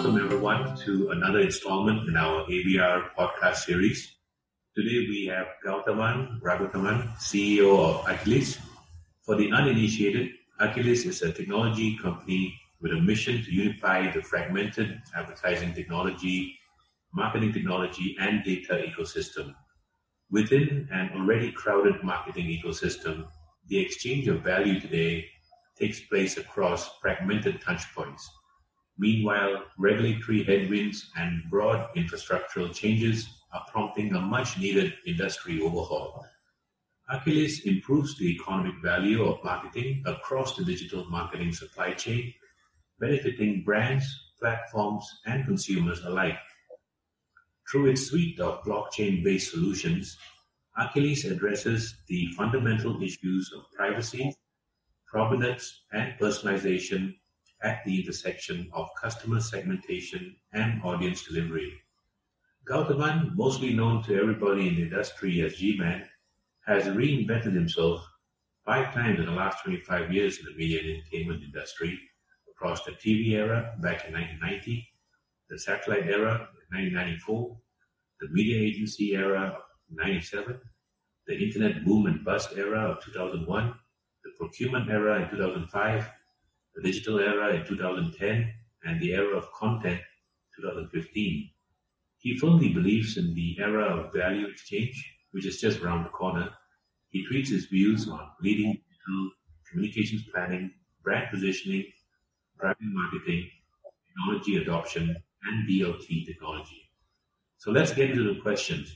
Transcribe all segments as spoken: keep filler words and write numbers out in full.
welcome everyone to another installment in our A B R podcast series. Today we have Gautaman Raghutaman, C E O of Achilles. For the uninitiated, Achilles is a technology company with a mission to unify the fragmented advertising technology, marketing technology, and data ecosystem. Within an already crowded marketing ecosystem, the exchange of value today takes place across fragmented touchpoints. Meanwhile, regulatory headwinds and broad infrastructural changes are prompting a much-needed industry overhaul. Achilles improves the economic value of marketing across the digital marketing supply chain, benefiting brands, platforms, and consumers alike. Through its suite of blockchain-based solutions, Achilles addresses the fundamental issues of privacy, provenance, and personalization at the intersection of customer segmentation and audience delivery. Gautaman, mostly known to everybody in the industry as G-Man, has reinvented himself five times in the last twenty-five years in the media and entertainment industry, across the T V era back in nineteen ninety, the satellite era in nineteen ninety-four, the media agency era of ninety-seven, the internet boom and bust era of two thousand one, the procurement era in two thousand five, the digital era in two thousand ten, and the era of content two thousand fifteen. He firmly believes in the era of value exchange, which is just around the corner. He tweets his views on leading digital communications planning, brand positioning, driving marketing, technology adoption, and D L T technology. So let's get into the questions.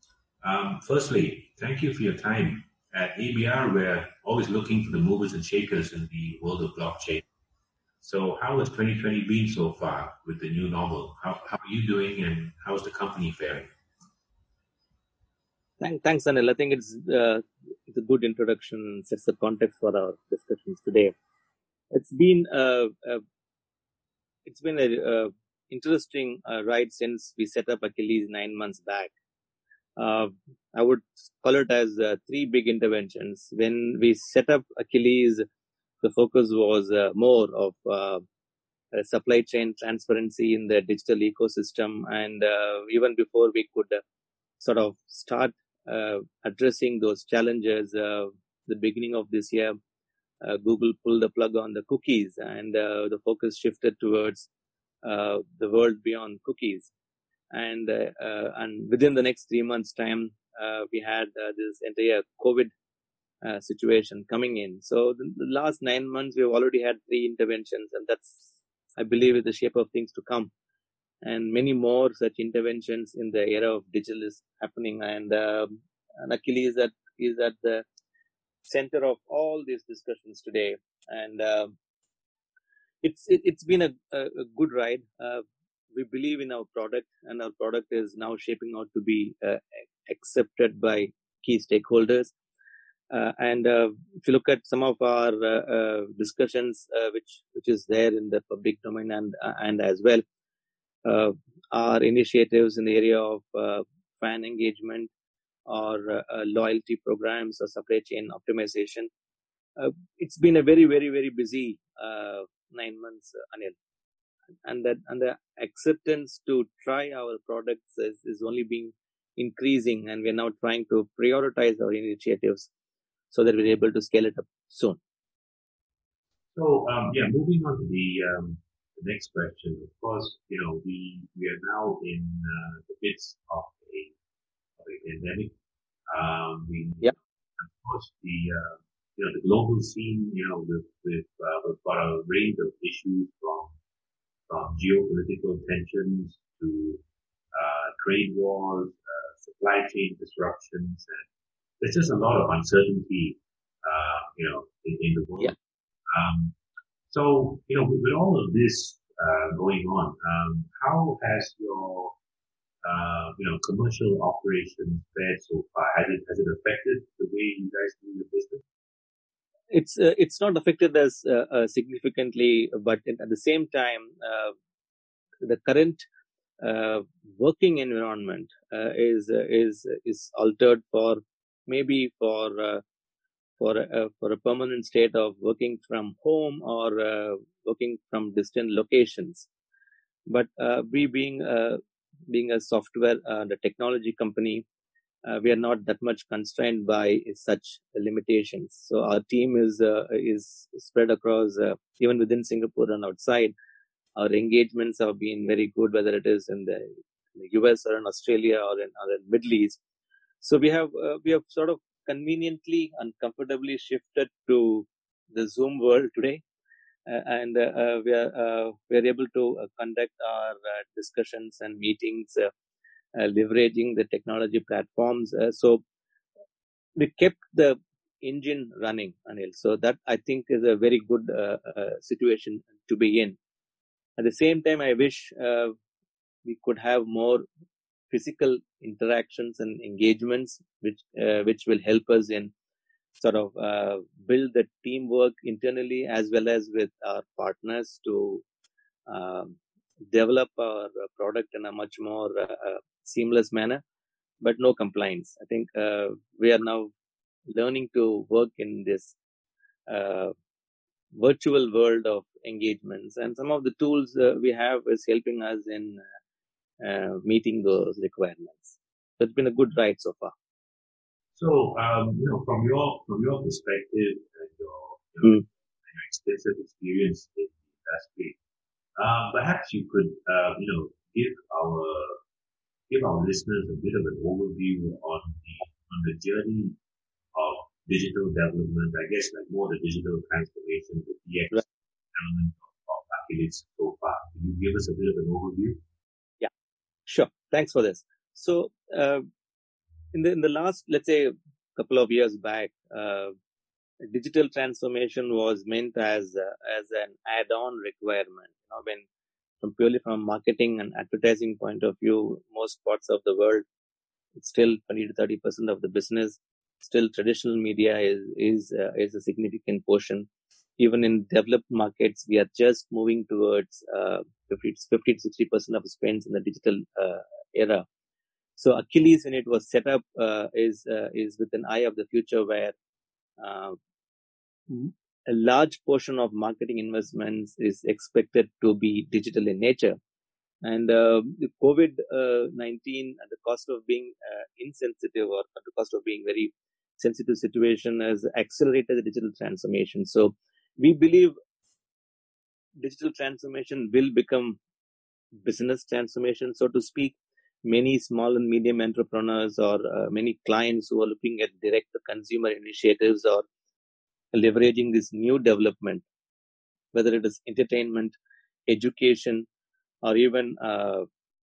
Um, firstly, thank you for your time. At A B R, we're always looking for the movers and shakers in the world of blockchain. So how has twenty twenty been so far with the new normal? How, how are you doing and how's the company faring? Thank, thanks, Anil. I think it's, uh, it's a good introduction, sets the context for our discussions today. It's been uh, uh, it's been a uh, interesting uh, ride since we set up Achilles nine months back. Uh, I would call it as uh, three big interventions. When we set up Achilles, the focus was uh, more of uh, supply chain transparency in the digital ecosystem. And uh, even before we could uh, sort of start uh, addressing those challenges, uh, the beginning of this year, uh, Google pulled the plug on the cookies and uh, the focus shifted towards uh, the world beyond cookies. And uh, uh, and within the next three months' time, uh, we had uh, this entire COVID uh, situation coming in. So the, the last nine months, we've already had three interventions, and that's, I believe, is the shape of things to come. And many more such interventions in the era of digital is happening. And, uh, and Achilles is at, is at the center of all these discussions today. And uh, it's it, it's been a, a, a good ride. Uh, We believe in our product, and our product is now shaping out to be uh, accepted by key stakeholders. Uh, and uh, if you look at some of our uh, uh, discussions, uh, which which is there in the public domain and uh, and as well, uh, our initiatives in the area of uh, fan engagement or uh, uh, loyalty programs or supply chain optimization, uh, it's been a very very very busy uh, nine months, uh, Anil. And that and the acceptance to try our products is, is only being increasing, and we're now trying to prioritize our initiatives so that we're able to scale it up soon. So um, yeah, moving on to the, um, the next question. Of course, you know we we are now in uh, the midst of a, of a pandemic. Um, we yeah. Of course the uh, you know the global scene. You know with with uh, we've got a range of issues from. from geopolitical tensions to uh, trade wars, uh, supply chain disruptions, and there's just a lot of uncertainty, uh, you know, in, in the world. Yeah. Um, so, you know, with, with all of this uh, going on, um, how has your, uh, you know, commercial operations fared so far? Has it has it affected the way you guys do your business? It's uh, it's not affected as uh, uh, significantly, but at the same time, uh, the current uh, working environment uh, is uh, is is altered for maybe for uh, for uh, for a permanent state of working from home or uh, working from distant locations. But uh, we being uh, being a software uh, the technology company, uh, we are not that much constrained by such limitations. So our team is uh, is spread across uh, even within Singapore and outside. Our engagements have been very good, whether it is in the, in the U S or in Australia or in, or in Middle East. So we have uh, we have sort of conveniently and comfortably shifted to the Zoom world today, uh, and uh, uh, we are uh, we are able to uh, conduct our uh, discussions and meetings, uh, uh, leveraging the technology platforms. Uh, so we kept the engine running, Anil. So that, I think, is a very good uh, uh, situation to be in. At the same time, I wish uh, we could have more physical interactions and engagements, which uh, which will help us in sort of uh, build the teamwork internally as well as with our partners to um, develop our uh, product in a much more uh, uh, seamless manner. But no complaints. I think uh, we are now learning to work in this uh, virtual world of engagements, and some of the tools uh, we have is helping us in uh, meeting those requirements. So it's been a good ride so far. So, um, you know, from your from your perspective and your, you know, mm. your extensive experience in the industry, uh, perhaps you could, uh, you know, give our give our listeners a bit of an overview on the on the journey of digital development. I guess like more the digital transformation, the D X right. element of, of Achilles so far. Can you give us a bit of an overview? Yeah, sure. Thanks for this. So, uh, in the in the last, let's say, couple of years back, uh, digital transformation was meant as uh, as an add-on requirement. You know, when from purely from a marketing and advertising point of view, most parts of the world, it's still twenty to thirty percent of the business. Still, traditional media is is uh, is a significant portion. Even in developed markets, we are just moving towards uh, fifty to sixty percent of spends in the digital uh, era. So Achilles, when it was set up, uh, is uh, is with an eye of the future, where uh, a large portion of marketing investments is expected to be digital in nature. And uh, the COVID nineteen, at the cost of being uh, insensitive or at the cost of being very sensitive situation, has accelerated the digital transformation. So we believe digital transformation will become business transformation, so to speak. Many small and medium entrepreneurs or uh, many clients who are looking at direct to consumer initiatives or leveraging this new development, whether it is entertainment, education, or even uh,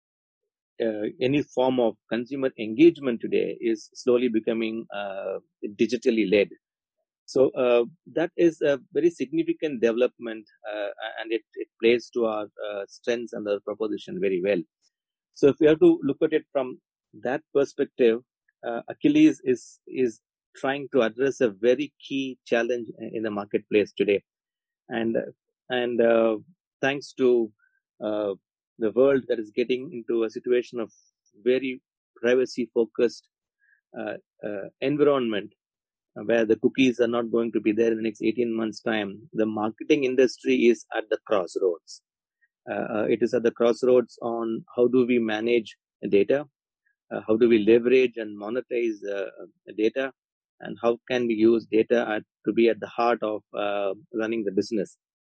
uh, any form of consumer engagement today, is slowly becoming uh, digitally led. So uh, that is a very significant development, uh, and it, it plays to our uh, strengths and our proposition very well. So if we have to look at it from that perspective, uh, Achilles is is trying to address a very key challenge in the marketplace today, and and uh, thanks to uh, the world that is getting into a situation of very privacy focused uh, uh, environment, where the cookies are not going to be there in the next eighteen months time, the marketing industry is at the crossroads. Uh, it is at the crossroads on how do we manage data, uh, how do we leverage and monetize uh, data, and how can we use data at, to be at the heart of uh, running the business.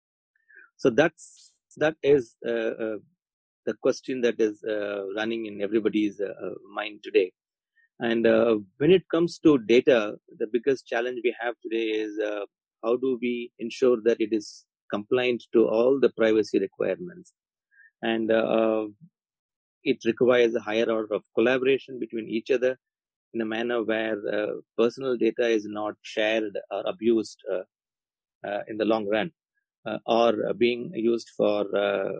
So that's that is uh, uh, the question that is uh, running in everybody's uh, mind today. And uh, when it comes to data, the biggest challenge we have today is uh, how do we ensure that it is compliant to all the privacy requirements. And uh, it requires a higher order of collaboration between each other in a manner where uh, personal data is not shared or abused uh, uh, in the long run, uh, or being used for uh,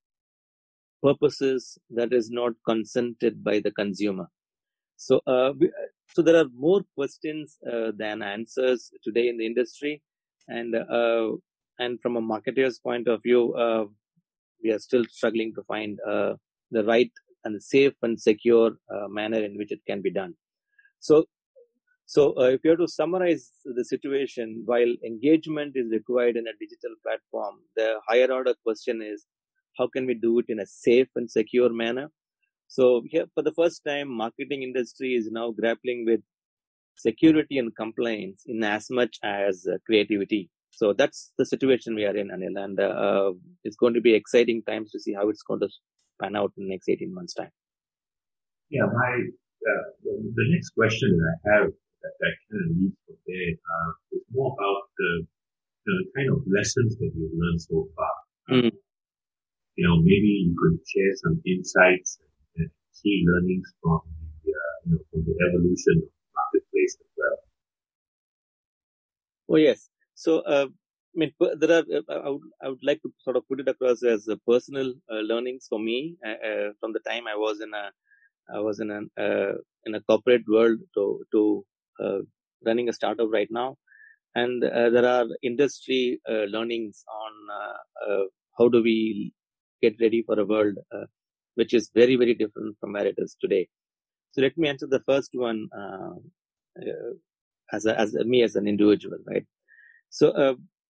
purposes that is not consented by the consumer. So, uh, we, so there are more questions uh, than answers today in the industry, and uh, and from a marketer's point of view, uh, we are still struggling to find uh, the right and safe and secure uh, manner in which it can be done. So, so uh, if you have to summarize the situation, while engagement is required in a digital platform, the higher order question is how can we do it in a safe and secure manner? So here, for the first time, marketing industry is now grappling with security and compliance in as much as uh, creativity. So that's the situation we are in, Anil, and uh, it's going to be exciting times to see how it's going to pan out in the next eighteen months' time. Yeah, my uh, the next question that I have that, that kind of leads from there uh, is more about the, the kind of lessons that you've learned so far. Mm. You know, maybe you could share some insights and key learnings from the uh, you know from the evolution of the marketplace as well. Oh yes. So uh, I mean, there are. Uh, I would I would like to sort of put it across as uh, personal uh, learnings for me uh, uh, from the time I was in a I was in a uh, in a corporate world to to uh, running a startup right now, and uh, there are industry uh, learnings on uh, uh, how do we get ready for a world uh, which is very very different from where it is today. So let me answer the first one uh, uh, as a, as a, me as an individual, right? So uh,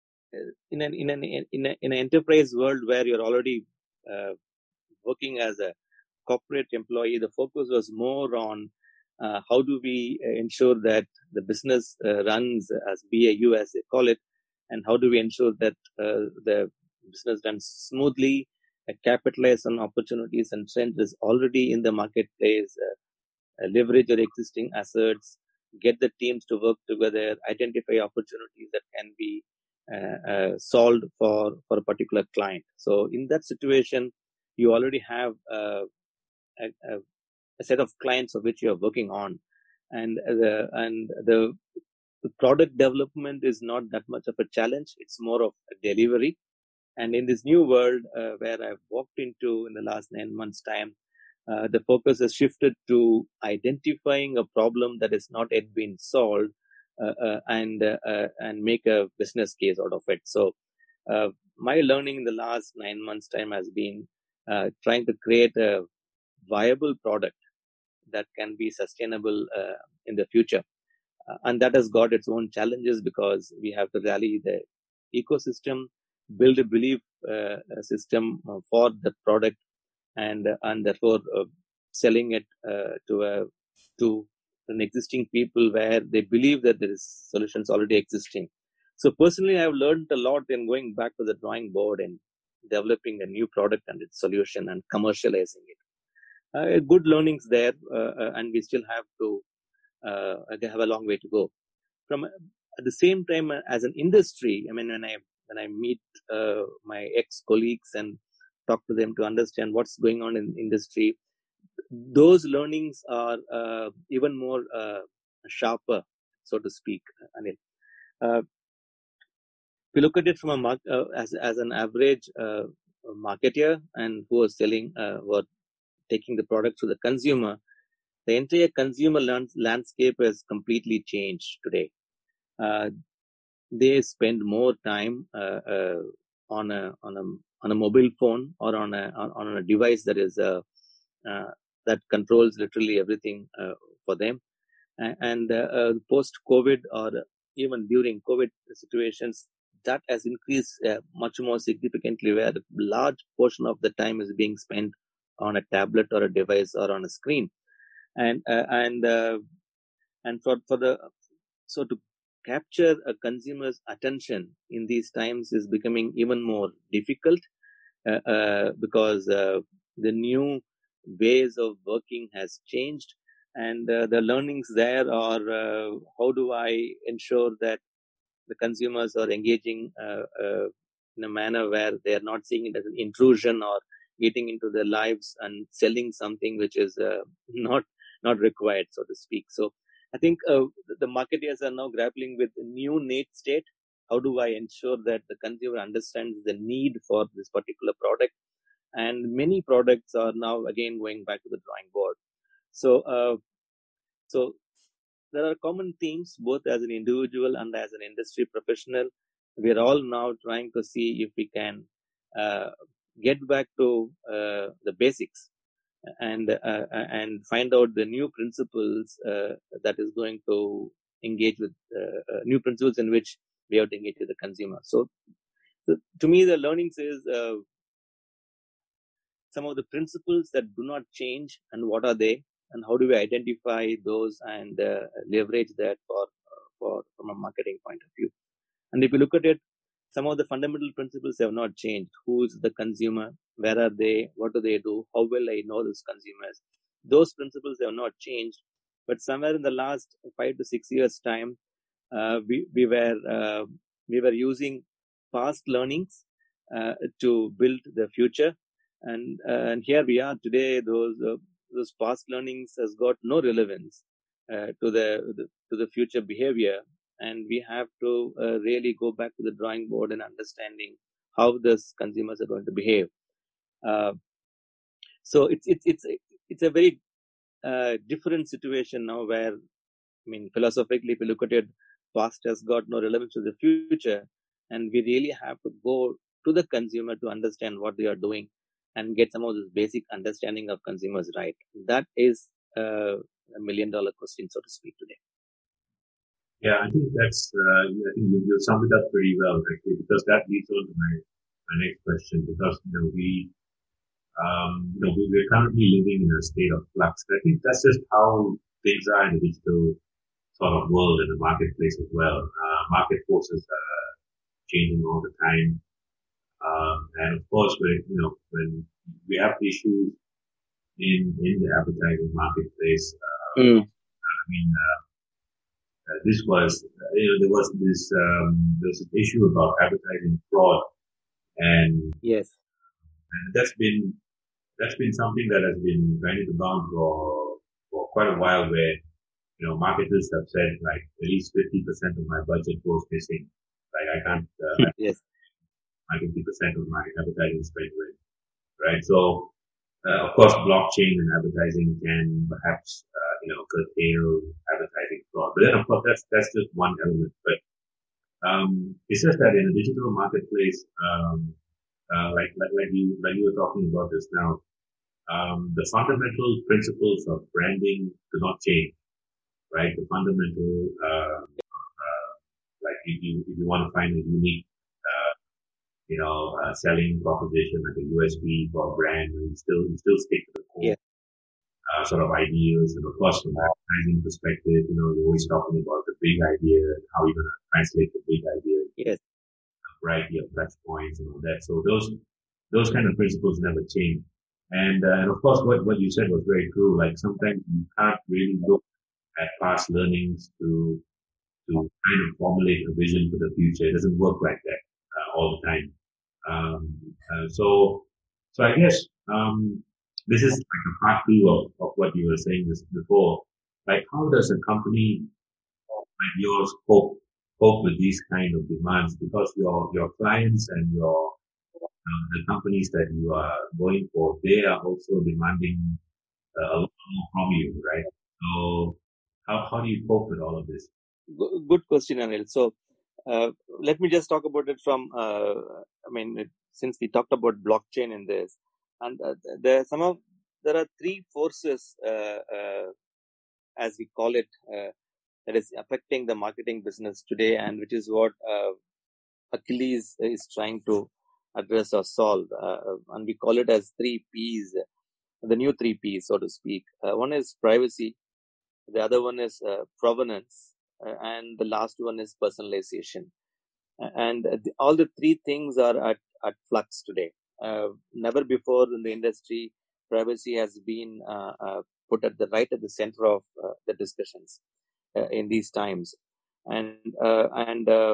in an in an in, a, in an enterprise world where you're already uh, working as a corporate employee, the focus was more on uh, how do we ensure that the business uh, runs as B A U, as they call it, and how do we ensure that uh, the business runs smoothly, uh, capitalize on opportunities and trends is already in the marketplace, uh, uh, leverage your existing assets, get the teams to work together, identify opportunities that can be uh, uh, solved for, for a particular client. So in that situation, you already have uh, a, a, a set of clients of which you are working on, and the and the, the product development is not that much of a challenge. It's more of a delivery. And in this new world uh, where I've walked into in the last nine months' time, uh, the focus has shifted to identifying a problem that has not yet been solved uh, uh, and uh, uh, and make a business case out of it. So uh, my learning in the last nine months' time has been uh, trying to create a viable product that can be sustainable uh, in the future. Uh, and that has got its own challenges because we have to rally the ecosystem, build a belief uh, system uh, for the product, and uh, and therefore uh, selling it uh, to a to an existing people where they believe that there is solutions already existing. So personally, I have learned a lot in going back to the drawing board and developing a new product and its solution and commercializing it. Uh, good learnings there, uh, uh, and we still have to uh, have a long way to go. From at the same time, uh, as an industry, I mean, when I when I meet uh, my ex colleagues and talk to them to understand what's going on in industry, those learnings are uh, even more uh, sharper, so to speak, Anil. Uh, if you look at it from a mark, uh, as as an average uh, marketer and who is selling, uh, who are taking the product to the consumer, the entire consumer landscape has completely changed today. Uh, they spend more time uh, uh, on a on a on a mobile phone or on a on, on a device that is uh, uh, that controls literally everything uh, for them. And, and uh, uh, post COVID or even during COVID situations, that has increased uh, much more significantly, where a large portion of the time is being spent on a tablet or a device or on a screen. And uh, and uh, and for for the so to capture a consumer's attention in these times is becoming even more difficult uh, uh, because uh, the new ways of working has changed, and uh, the learnings there are uh, how do I ensure that the consumers are engaging uh, uh, in a manner where they are not seeing it as an intrusion or getting into their lives and selling something which is uh, not not required, so to speak. So I think uh, the marketers are now grappling with a new need state. How do I ensure that the consumer understands the need for this particular product? And many products are now again going back to the drawing board. So, uh, so there are common themes both as an individual and as an industry professional. We are all now trying to see if we can uh, get back to uh, the basics and uh, and find out the new principles uh, that is going to engage with uh, uh, new principles in which we have to engage with the consumer. So, so to me, the learnings is uh, some of the principles that do not change and what are they, and how do we identify those and uh, leverage that for, uh, for from a marketing point of view. And if you look at it, some of the fundamental principles have not changed. Who is the consumer? Where are they? What do they do? How will I know those consumers? Those principles have not changed. But somewhere in the last five to six years' time, uh, we we were uh, we were using past learnings uh, to build the future, and uh, and here we are today. Those uh, those past learnings has got no relevance uh, to the, the to the future behavior, and we have to uh, really go back to the drawing board and understanding how these consumers are going to behave. Uh, so it's it's it's it's a very uh, different situation now, where I mean, philosophically, if you look at it, past has got no relevance to the future, and we really have to go to the consumer to understand what they are doing and get some of this basic understanding of consumers right. That is uh, a million dollar question, so to speak, today. Yeah, I think that's, uh, I think you, you summed it up pretty well, actually, because that leads on to my, my next question, because, you know, we, um, you know, we, we're currently living in a state of flux. I think that's just how things are in the digital sort of world and the marketplace as well. Uh, market forces are changing all the time. Um, and of course, when, you know, when we have issues in, in the advertising marketplace, uh, Mm. I mean, uh, uh, this was, uh, you know, there was this, um, there was an issue about advertising fraud, and, Yes. and that's been, that's been something that has been bandied about for, for quite a while, where, you know, marketers have said, like, at least fifty percent of my budget goes missing. Like, I can't, uh, Yes. my fifty percent of my advertising spend with, right? So, uh, of course, blockchain and advertising can perhaps, uh, you know, curtail advertising fraud. But then, of course, that's, that's just one element. But, um, it's just that in a digital marketplace, um, uh, like, like, like you, like you were talking about this now, um, the fundamental principles of branding do not change, right? The fundamental, uh, uh, like if you, if you want to find a unique, uh, you know, uh, selling proposition, like a U S P for a brand, you still, you still stick to the core, Yeah. uh, sort of ideas. And of course, from an advertising perspective, you know, you're always talking about the big idea and how you're going to translate the big idea, Yes. a variety of touch points and all that. So those, those kind of principles never change. And, uh, and of course, what, what you said was very true. Like sometimes you can't really look at past learnings to, to kind of formulate a vision for the future. It doesn't work like that, uh, all the time. Um, uh, so, so I guess, um, this is like a part two of, of what you were saying this before. Like, how does a company like yours cope, cope with these kind of demands? Because your, your clients and your, uh, the companies that you are going for, they are also demanding uh, a lot more from you, right? So, how, how do you cope with all of this? Good question, Anil. So, uh, let me just talk about it from, uh, I mean, it, since we talked about blockchain in this, and uh, there are some of, there are three forces, uh, uh, as we call it, uh, that is affecting the marketing business today, and which is what uh, Achilles is trying to address or solve. Uh, and we call it as three P's, the new three P's, so to speak. Uh, one is privacy, the other one is uh, provenance, uh, and the last one is personalization. And uh, the, all the three things are at, at flux today. Uh, never before in the industry, privacy has been uh, uh, put at the right at the center of uh, the discussions uh, in these times. And uh, and uh,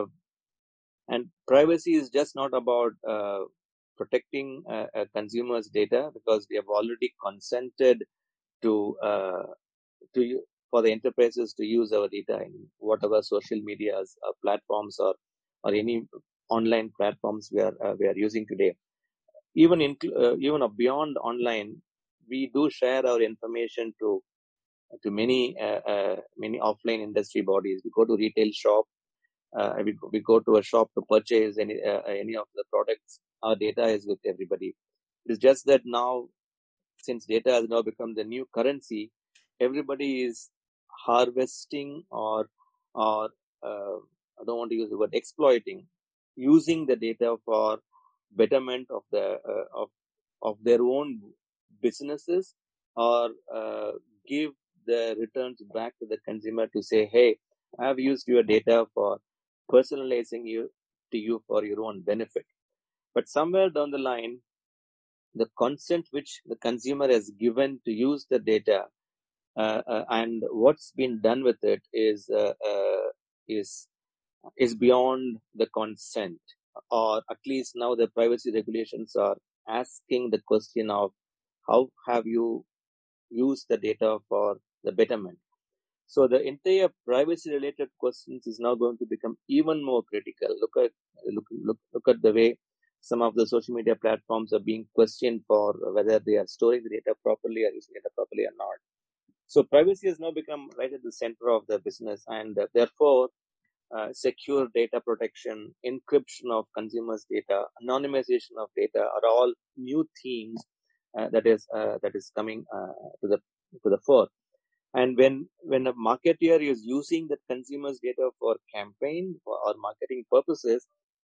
and privacy is just not about uh, protecting uh, a consumer's data, because we have already consented to uh, to for the enterprises to use our data in whatever social medias or platforms or or any online platforms we are uh, we are using today. Even in, uh, even beyond online, we do share our information to to many uh, uh, many offline industry bodies. We go to retail shop, uh, we go, we go to a shop to purchase any uh, any of the products. Our data is with everybody. It's just that now, since data has now become the new currency, everybody is harvesting or or uh, I don't want to use the word exploiting, using the data for betterment of the uh, of of their own businesses, or uh, give the returns back to the consumer to say, hey, I have used your data for personalizing you to you for your own benefit. But somewhere down the line, the consent which the consumer has given to use the data uh, uh, and what's been done with it is uh, uh, is is beyond the consent, or at least now the privacy regulations are asking the question of how have you used the data for the betterment. So the entire privacy related questions is now going to become even more critical. Look at look look look at the way some of the social media platforms are being questioned for whether they are storing the data properly or using data properly or not. So privacy has now become right at the center of the business, and uh, therefore uh, secure data protection, encryption of consumers' data, anonymization of data are all new themes uh, that is uh, that is coming uh, to the to the fore. And when when a marketeer is using the consumers' data for campaign or, or marketing purposes,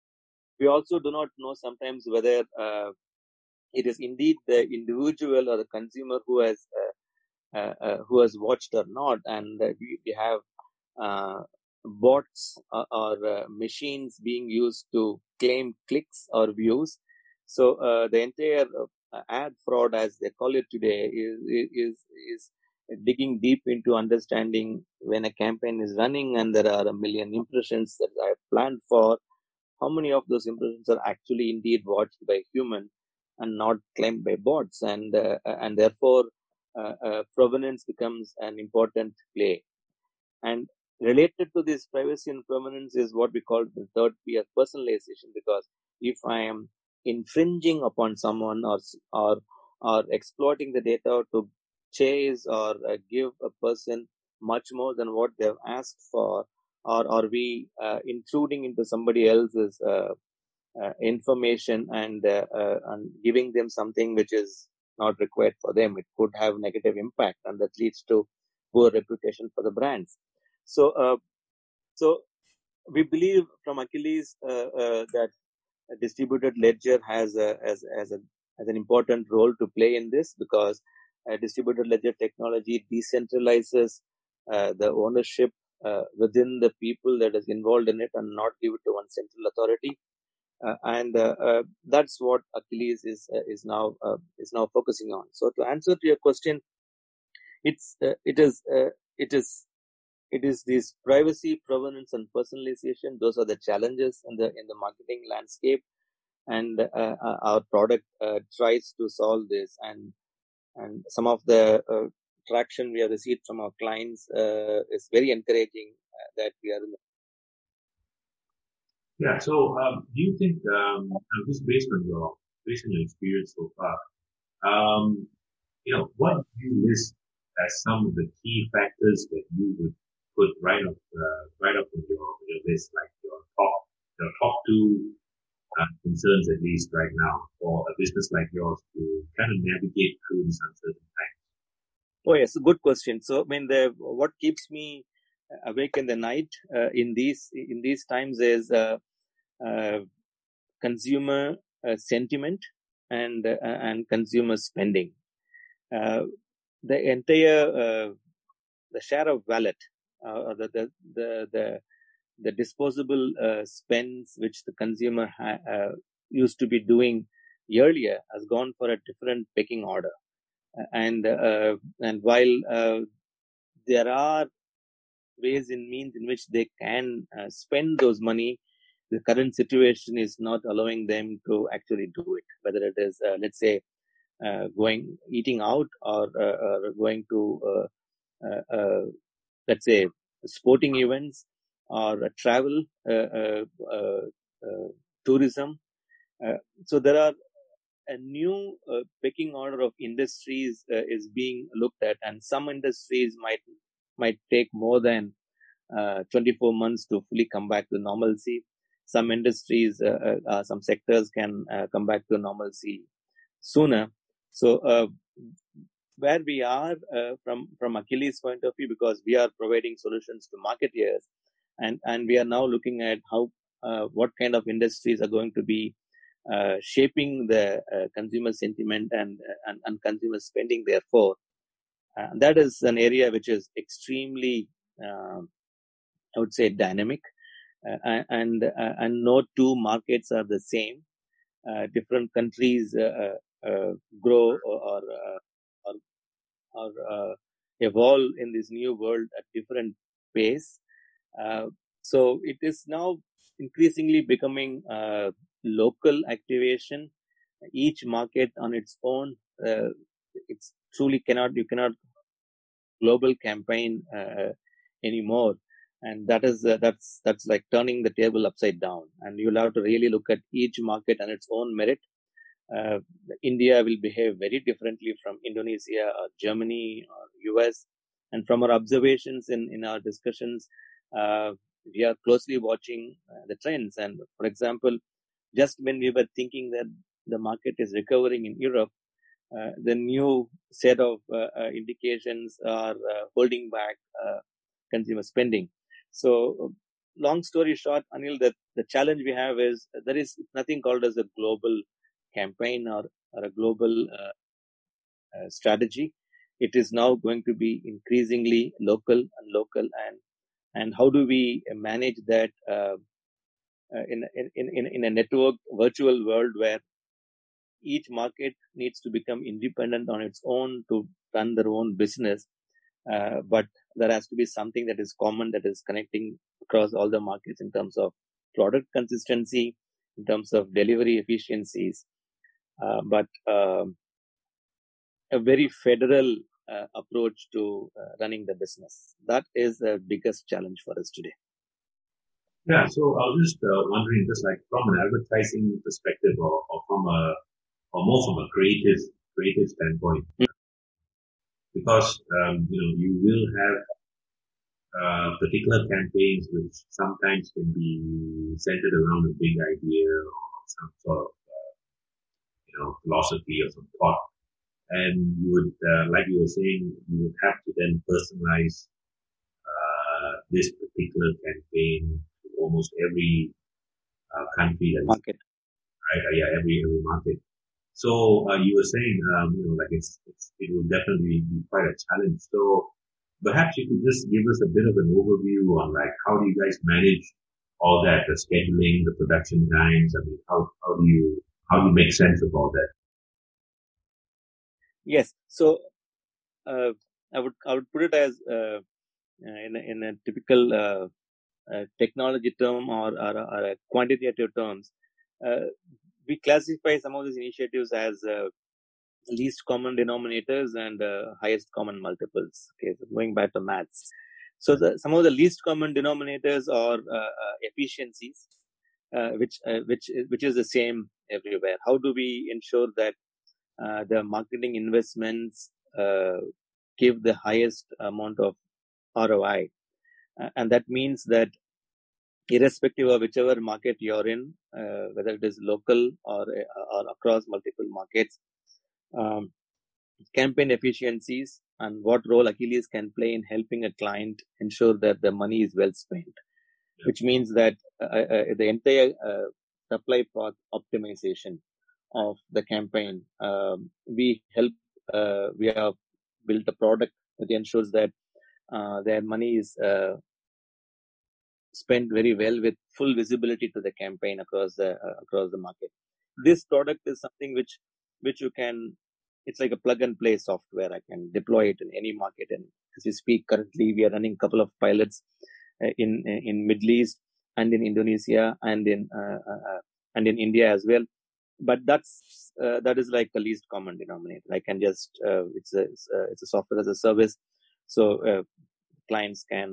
we also do not know sometimes whether uh, it is indeed the individual or the consumer who has uh, uh, uh, who has watched or not, and uh, we, we have uh, bots or, or uh, machines being used to claim clicks or views. So uh, the entire uh, ad fraud, as they call it today, is is is digging deep into understanding when a campaign is running and there are a million impressions that I have planned for, how many of those impressions are actually indeed watched by human and not claimed by bots, and uh, and therefore uh, uh, provenance becomes an important play. And related to this privacy and provenance is what we call the third P of personalization, because if I am infringing upon someone or or or exploiting the data to chase or uh, give a person much more than what they've asked for, or are we uh, intruding into somebody else's uh, uh, information and, uh, uh, and giving them something which is not required for them, it could have negative impact, and that leads to poor reputation for the brands. So, uh, so we believe from Achilles uh, uh, that a distributed ledger has a, as as a as an important role to play in this, because a distributed ledger technology decentralizes uh, the ownership uh, within the people that is involved in it, and not give it to one central authority. Uh, and uh, uh, that's what Achilles is uh, is now uh, is now focusing on. So to answer to your question, it's uh, it is uh, it is it is this privacy, provenance, and personalization. Those are the challenges in the in the marketing landscape, and uh, uh, our product uh, tries to solve this. And and some of the uh, traction we have received from our clients uh, is very encouraging. Uh, that we are in the Yeah. So, um, do you think, um, uh, just based on your based on your experience so far, um, you know, what do you list as some of the key factors that you would put right up, uh, right up on your your list, like your top, your top two uh, concerns at least right now for a business like yours to kind of navigate through these uncertain times? Oh yes, good question. So I mean, the what keeps me awake in the night uh, in these in these times is uh, uh, consumer uh, sentiment and uh, and consumer spending. Uh, the entire uh, the share of wallet, uh, or the, the the the the disposable uh, spends which the consumer ha- uh, used to be doing earlier has gone for a different pecking order. And uh, and while uh, there are ways and means in which they can uh, spend those money, the current situation is not allowing them to actually do it. Whether it is, uh, let's say, uh, going eating out, or, uh, or going to, uh, uh, uh, let's say, sporting events, or uh, travel, uh, uh, uh, uh, tourism. Uh, so there are a new uh, pecking order of industries uh, is being looked at, and some industries might might take more than uh, twenty-four months to fully come back to normalcy. Some industries, uh, uh, uh, some sectors can uh, come back to normalcy sooner. So, uh, where we are uh, from from Achilles' point of view, because we are providing solutions to marketeers, and and we are now looking at how uh, what kind of industries are going to be uh, shaping the uh, consumer sentiment and, and, and consumer spending, therefore. Uh, that is an area which is extremely, uh, I would say, dynamic, uh, and uh, and no two markets are the same. Uh, different countries uh, uh, grow or or, uh, or, or uh, evolve in this new world at different pace. Uh, so it is now increasingly becoming uh, local activation. Each market on its own, uh, it's truly cannot you cannot global campaign uh, anymore, and that is uh, that's that's like turning the table upside down. And you'll have to really look at each market on its own merit. Uh, India will behave very differently from Indonesia or Germany or U S. And from our observations in, in our discussions, uh, we are closely watching uh, the trends. And for example, just when we were thinking that the market is recovering in Europe, uh, the new set of uh, uh, indications are uh, holding back uh, consumer spending. So, long story short, Anil, that the challenge we have is there is nothing called as a global campaign or, or a global uh, uh, strategy. It is now going to be increasingly local and local, and and how do we manage that uh, uh, in, in in in a network virtual world where each market needs to become independent on its own to run their own business, uh, but there has to be something that is common, that is connecting across all the markets in terms of product consistency, in terms of delivery efficiencies, uh, but uh, a very federal uh, approach to uh, running the business. That is the biggest challenge for us today. Yeah, so I was just uh, wondering, just like from an advertising perspective, or, or from a, or more from a creative, creative standpoint, mm-hmm. because um, you know you will have uh, particular campaigns which sometimes can be centered around a big idea or some sort of uh, you know philosophy or some thought, and you would, uh, like you were saying, you would have to then personalize uh, this particular campaign to almost every uh, country that is market. Right, uh, yeah, every every market. So uh, you were saying, um, you know, like it's, it's it will definitely be quite a challenge. So perhaps you could just give us a bit of an overview on like how do you guys manage all that, the scheduling, the production times. I mean, how how do you how do you make sense of all that? Yes, so uh, I would I would put it as uh, in a, in a typical uh, uh, technology term or, or, or a quantitative terms. Uh, we classify some of these initiatives as uh, least common denominators and uh, highest common multiples. Okay, so going back to maths. So the, some of the least common denominators are uh, uh, efficiencies, uh, which uh, which which is the same everywhere. How do we ensure that uh, the marketing investments uh, give the highest amount of R O I? Uh, and that means that irrespective of whichever market you're in, uh, whether it is local or, or across multiple markets, um, campaign efficiencies and what role Achilles can play in helping a client ensure that the money is well spent, yeah. Which means that uh, uh, the entire uh, supply path optimization of the campaign, um, we help, uh, we have built a product that ensures that uh, their money is uh, spent very well with full visibility to the campaign across the uh, across the market. This product is something which which you can, it's like a plug and play software. I can deploy it in any market. And as we speak, currently we are running a couple of pilots uh, in in Middle East and in Indonesia and in uh, uh, and in India as well. But that's uh, that is like the least common denominator. I can just uh, it's a it's a, it's a software as a service, so uh, clients can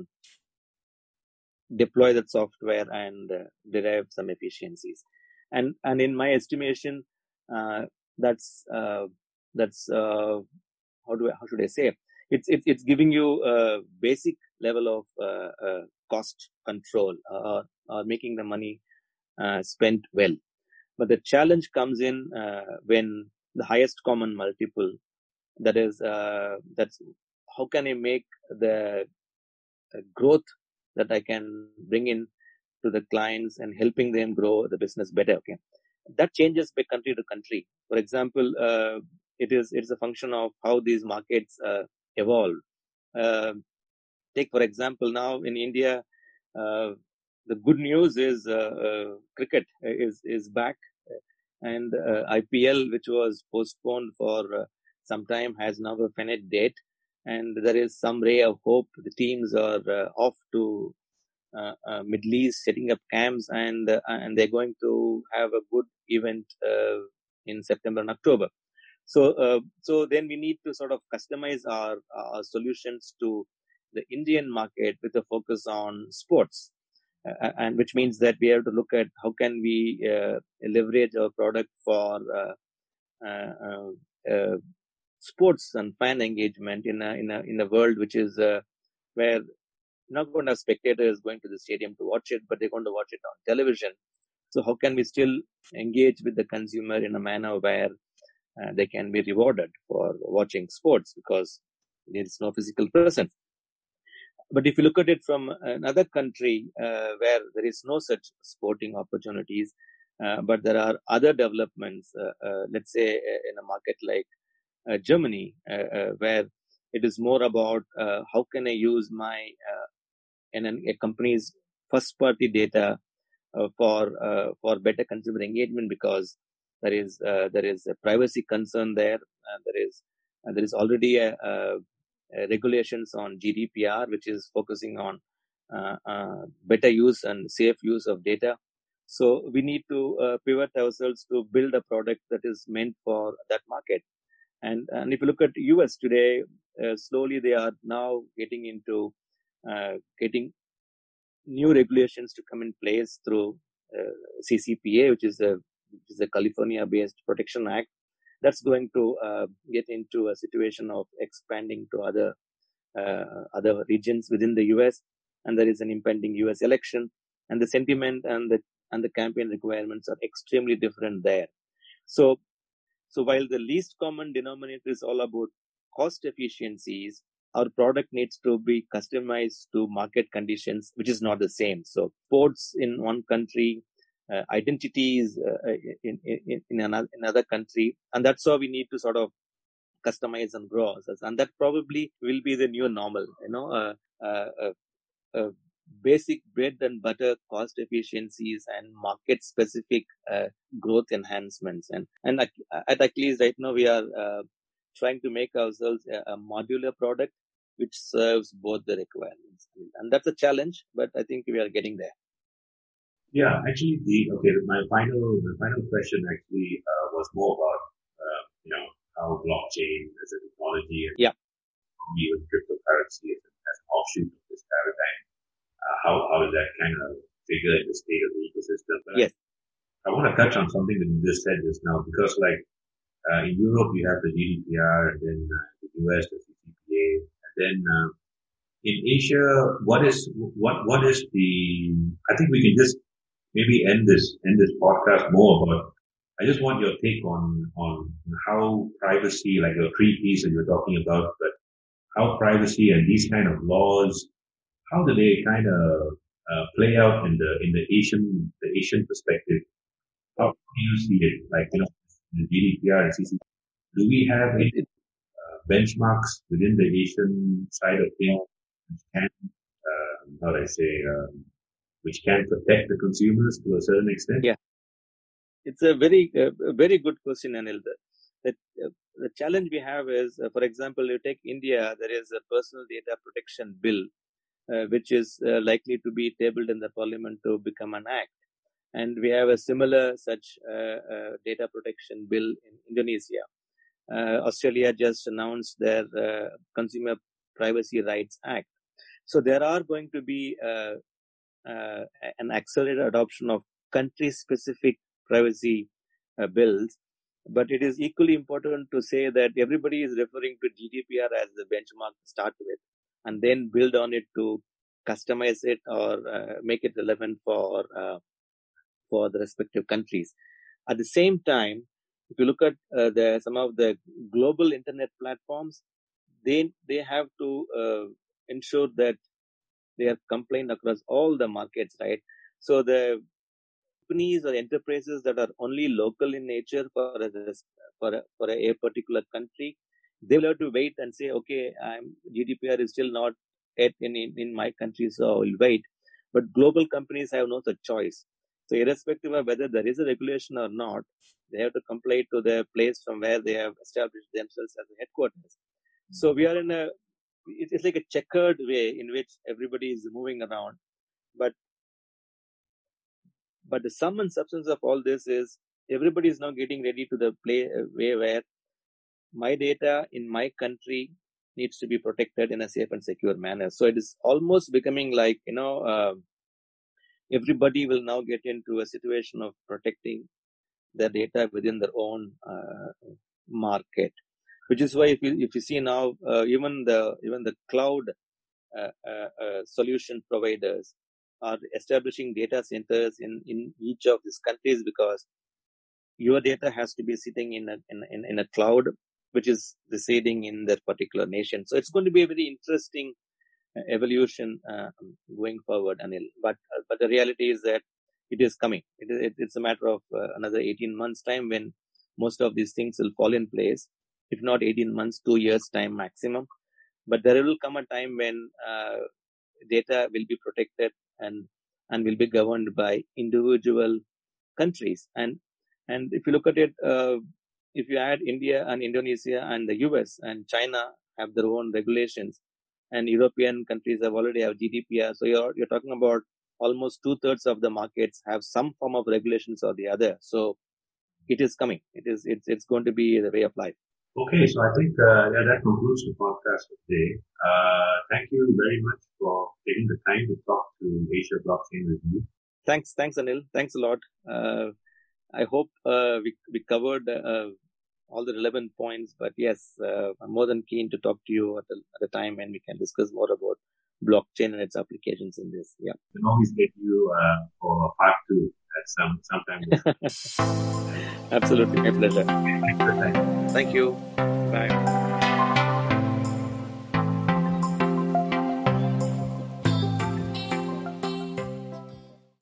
deploy that software and uh, derive some efficiencies. And and in my estimation, uh, that's uh, that's uh, how do I, how should I say? It's it's it's giving you a basic level of uh, uh, cost control or, or making the money uh, spent well. But the challenge comes in uh, when the highest common multiple, that is uh, that's how can I make the uh, growth that I can bring in to the clients and helping them grow the business better. Okay, that changes by country to country. For example, uh, it is it's a function of how these markets uh, evolve. Uh, take for example now in India, uh, the good news is uh, uh, cricket is is back, and uh, I P L, which was postponed for uh, some time, has now a finite date, and there is some ray of hope. The teams are uh, off to uh, uh, Middle East, setting up camps, and uh, and they're going to have a good event uh, in September and October. So, uh, so then we need to sort of customize our, our solutions to the Indian market with a focus on sports, uh, and which means that we have to look at how can we uh, leverage our product for uh, uh, uh, uh, sports and fan engagement in a in a in a world which is uh, where you're not going to have spectators going to the stadium to watch it, but they're going to watch it on television. So how can we still engage with the consumer in a manner where uh, they can be rewarded for watching sports because there is no physical presence? But if you look at it from another country uh, where there is no such sporting opportunities, uh, but there are other developments, uh, uh, let's say in a market like uh, Germany, uh, uh, where it is more about uh, how can I use my uh, and a company's first party data uh, for uh, for better consumer engagement, because there is uh, there is a privacy concern there. Uh, there is uh, there is already a, a, a regulations on G D P R, which is focusing on uh, uh, better use and safe use of data. So we need to uh, pivot ourselves to build a product that is meant for that market. And and if you look at U S today, uh, slowly they are now getting into uh, getting new regulations to come in place through uh, C C P A, which is a which is a California-based protection act. That's going to uh, get into a situation of expanding to other uh, other regions within the U S. And there is an impending U S election, and the sentiment and the and the campaign requirements are extremely different there. So, so while the least common denominator is all about cost efficiencies, our product needs to be customized to market conditions, which is not the same. So sports in one country, uh, identities uh, in, in, in another, another country. And that's how we need to sort of customize and grow ourselves. And that probably will be the new normal, you know, uh, uh, uh, uh, basic bread and butter cost efficiencies and market specific uh, growth enhancements. And, and at Achilles right now, we are uh, trying to make ourselves a, a modular product which serves both the requirements. And that's a challenge, but I think we are getting there. Yeah, actually, the okay. My final, my final question actually uh, was more about uh, you know how blockchain as a technology and yeah, even cryptocurrency as, as an offshoot of this paradigm. Uh, how how does that kind of figure in the state of the ecosystem? But yes, I, I want to touch on something that you just said just now, because like uh, in Europe you have the G D P R, and then uh, the U S the C C P A, and then uh, in Asia, what is what what is the? I think we can just maybe end this end this podcast more about. I just want your take on on how privacy, like the three P's that you're talking about, but how privacy and these kind of laws, how do they kind of uh, play out in the in the Asian the Asian perspective? How do you see it? Like you know, the G D P R and C C P A, do we have any uh, benchmarks within the Asian side of things which can, uh, how do I say, um, which can protect the consumers to a certain extent? Yeah, it's a very uh, very good question, Anil. The, uh, the challenge we have is, uh, for example, you take India, there is a personal data protection bill, uh, which is uh, likely to be tabled in the parliament to become an act. And we have a similar such uh, uh, data protection bill in Indonesia. Uh, Australia just announced their uh, Consumer Privacy Rights Act. So there are going to be uh, uh, an accelerated adoption of country-specific privacy uh, bills. But it is equally important to say that everybody is referring to G D P R as the benchmark to start with, and then build on it to customize it or uh, make it relevant for uh, for the respective countries. At the same time, if you look at uh, the some of the global internet platforms, they they have to uh, ensure that they are compliant across all the markets, right? So the companies or enterprises that are only local in nature for a, for a, for a particular country, they will have to wait and say, okay, I'm, G D P R is still not yet in, in, in my country, so I will wait. But global companies have no such choice. So irrespective of whether there is a regulation or not, they have to comply to the place from where they have established themselves as a headquarters. So we are in a, it's like a checkered way in which everybody is moving around. But But the sum and substance of all this is everybody is now getting ready to the play way where my data in my country needs to be protected in a safe and secure manner. So it is almost becoming like, you know, uh, everybody will now get into a situation of protecting their data within their own uh, market, which is why if you, if you see now, uh, even the even the cloud uh, uh, uh, solution providers are establishing data centers in, in each of these countries, because your data has to be sitting in a in, in a cloud which is residing in that particular nation. So it's going to be a very interesting uh, evolution uh, going forward, Anil. But uh, but the reality is that it is coming. It, it, it's a matter of uh, another eighteen months time when most of these things will fall in place. If not eighteen months, two years time maximum. But there will come a time when uh, data will be protected and and will be governed by individual countries. And and if you look at it, uh, if you add India and Indonesia and the U S and China have their own regulations, and European countries have already have G D P R. So you're you're talking about almost two thirds of the markets have some form of regulations or the other. So it is coming. It is it's it's going to be the way of life. Okay, so I think uh, yeah, that concludes the podcast for today. Uh, thank you very much for taking the time to talk to Asia Blockchain Review. Thanks, thanks, Anil. Thanks a lot. Uh, I hope uh, we we covered uh, all the relevant points. But yes, uh, I'm more than keen to talk to you at a, at a time when we can discuss more about blockchain and its applications in this. Yeah, we can always get you uh, for part two at some sometime. Absolutely, my pleasure. Thanks for the time. Thank you. Bye.